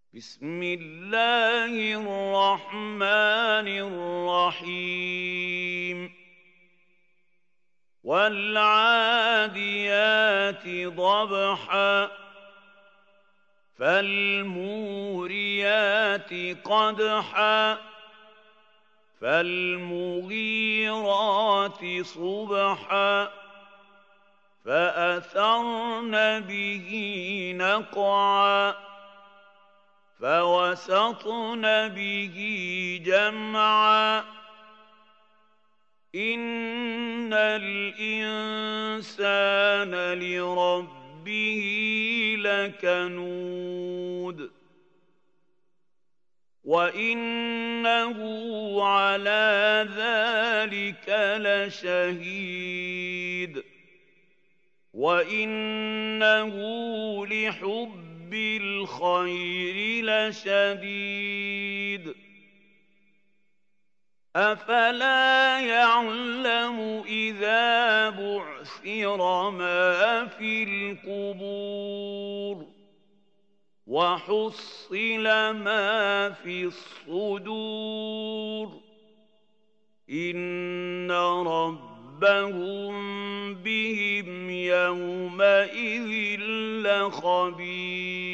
بسم الله الرحمن الرحيم والعاديات ضبحا فالموريات قدحا فالمغيرات صبحا فأثرن به نقعا فوسطن به جمعا إن الإنسان لربه لكنود وإنه على ذلك لشهيد وإنه لحب الخير لشديد أفلا يعلم إذا بعثر ما في القبور وحصل ما في الصدور إن ربهم بهم يومئذ لخبير